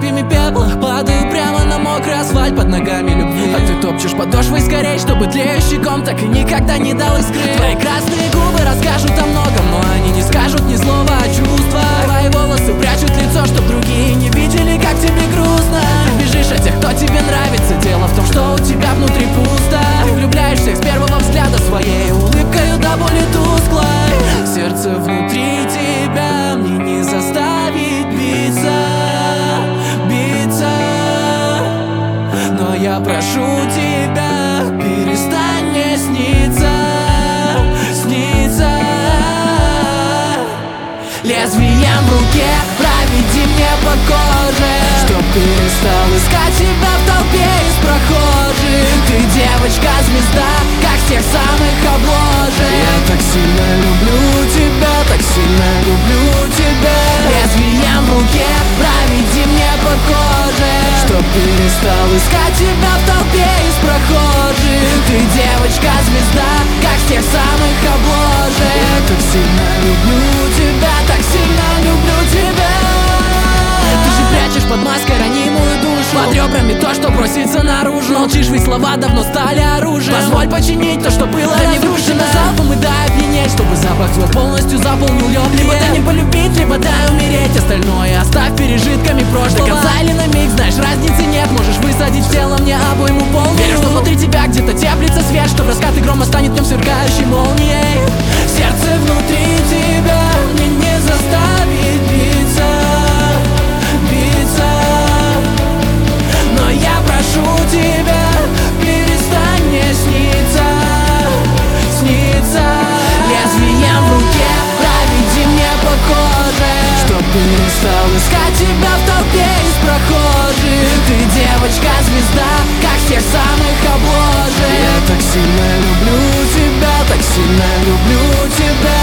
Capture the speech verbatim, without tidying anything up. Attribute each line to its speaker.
Speaker 1: хлопьями пепла падаю прямо на мокрый асфальт под ногами любви. А ты топчешь подошвой скорей, чтобы тлеющий ком так и никогда не дал искры. Твои красные губы расскажут о многом, но они не скажут ни слова о чувствах. Твои волосы прячут лицо, чтоб другие не видели, как тебе грустно. Ты бежишь от тех, кто тебе нравится. Дело в том, что у тебя внутри пусто. Ты влюбляешься с первого взгляда своей улыбкою до боли тусклой. Сердце внутри тебя мне не заставить биться, биться. Но я прошу тебя, перестань мне сниться, сниться. Лезвием в руке проведи мне по коже, чтоб перестал искать тебя в толпе из прохожих. Ты девочка-звезда, как с тех самых обложек. Я так сильно люблю тебя, так сильно люблю тебя. Лезвием в руке проведи мне по коже, чтоб перестал искать тебя в толпе из прохожих. Ты девочка-звезда, как с тех самых обложек. Я так сильно люблю тебя, так сильно люблю тебя. Ты же прячешь под маской ранимую душу, под ребрами то, что просится наружу. Молчишь, ведь слова давно стали оружием. Позволь починить то, что было разрушено. Залпом и дай опьянеть, чтобы запах твой полностью заполнил лед. Либо дай не полюбить, либо дай умереть. Остальное оставь пережитками прошлого. До конца или на миг, знаешь, разницы нет. Можешь высадить в тело мне обойму полную. Верю, что внутри тебя где-то теплится свет, что в раскаты грома станет днем сверкающей молнией. Сердце внутри тебя мне не заставить биться, биться. Но я прошу тебя, перестань мне сниться, сниться. Лезвием в руке проведи мне по коже, чтоб перестал искать тебя в толпе из прохожих. Ты девочка-звезда, как с тех самых обложек. Я так сильно люблю тебя, так сильно люблю тебя.